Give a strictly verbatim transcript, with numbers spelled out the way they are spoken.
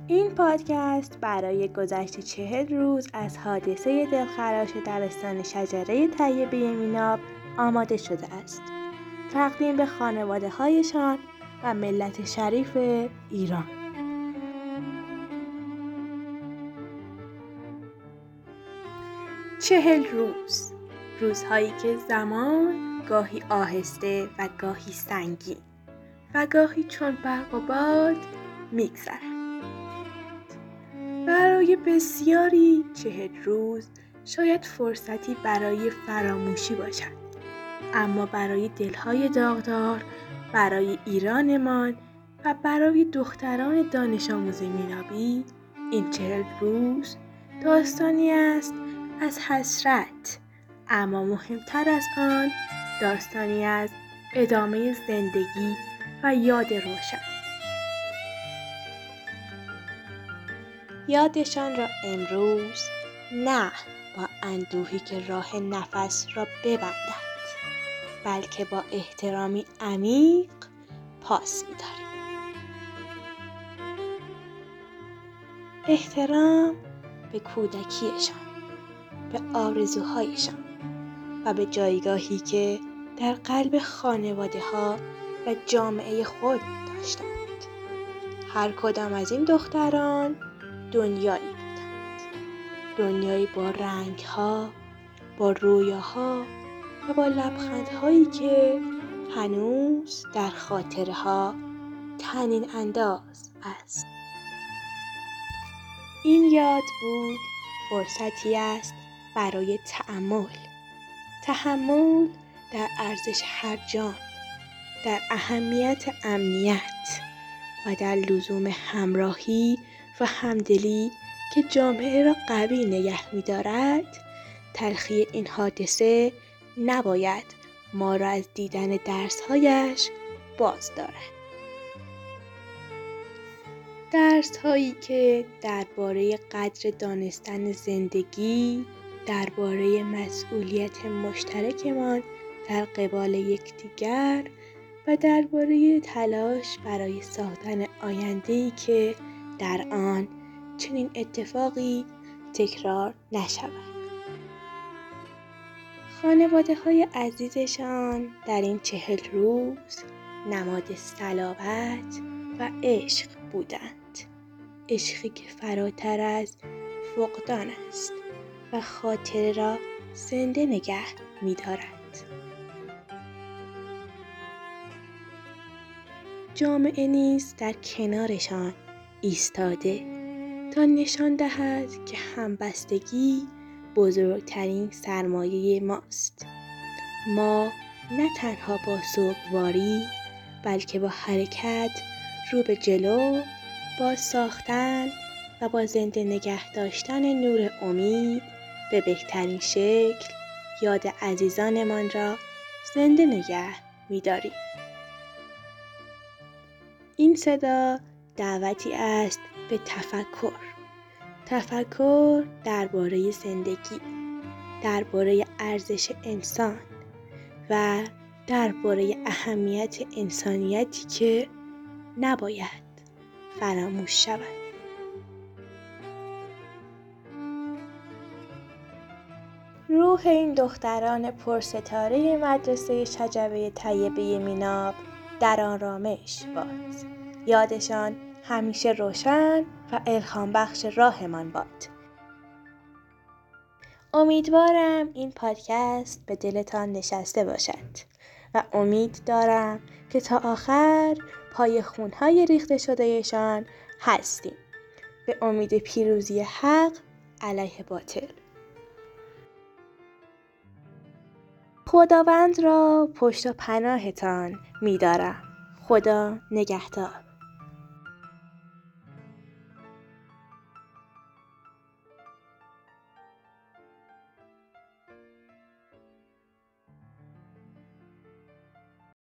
این پادکست برای گذشت چهل روز از حادثه دلخراش دبستان شجره طیبه میناب آماده شده است. تقدیم به خانواده هایشان و ملت شریف ایران. چهل روز، روزهایی که زمان گاهی آهسته و گاهی سنگین و گاهی چون برق و باد میگذرد. برای بسیاری چهل روز شاید فرصتی برای فراموشی باشد، اما برای دلهای داغدار، برای ایرانمان و برای دختران دانش آموز مینابی این چهل روز داستانی است از حسرت، اما مهمتر از آن داستانی از ادامه زندگی و یاد روشن. یادشان را امروز نه با اندوهی که راه نفس را ببندد، بلکه با احترامی عمیق پاس می‌داریم. احترام به کودکیشان، به آرزوهایشان و به جایگاهی که در قلب خانواده‌ها و جامعه خود داشتند. هر کدام از این دختران دنیایی بودند. دنیایی با رنگ‌ها، با رویاها و با لبخندهایی که هنوز در خاطرها طنین انداز است. این یاد بود فرصتی است برای تأمل. تحمل در ارزش هر جان، در اهمیت امنیت و در لزوم همراهی و همدلی که جامعه را قوی نگه می‌دارد. تلخی این حادثه نباید ما را از دیدن درس‌هایش باز دارد. درس‌هایی که درباره قدر دانستن زندگی، درباره مسئولیت مشترکمان در قبال یکدیگر و درباره تلاش برای ساختن آینده‌ای که در آن چنین اتفاقی تکرار نشود. خانواده‌های عزیزشان در این چهل روز نماد صلابت و عشق بودند. عشقی که فراتر از فقدان است و خاطره را زنده نگه می‌دارد. جامعه نیز در کنارشان ایستاده تا نشان دهد که همبستگی بزرگترین سرمایه ماست. ما نه تنها با سوگواری بلکه با حرکت رو به جلو، با ساختن و با زنده نگه داشتن نور امید به بهترین شکل یاد عزیزانمان را زنده نگه می‌داریم. این صدا دعوتی است به تفکر. تفکر درباره زندگی، درباره ارزش انسان و درباره اهمیت انسانیتی که نباید فراموش شود. روح این دختران پرستاره مدرسه شجره طیبه میناب در آرامش باد. یادشان همیشه روشن و الهام بخش راهمان باد. امیدوارم این پادکست به دلتان نشسته باشد و امید دارم که تا آخر پای خونهای ریخته شدهشان هستیم. به امید پیروزی حق علیه باطل. خداوند را پشت و پناهتان می‌دارم. خدا نگهدار.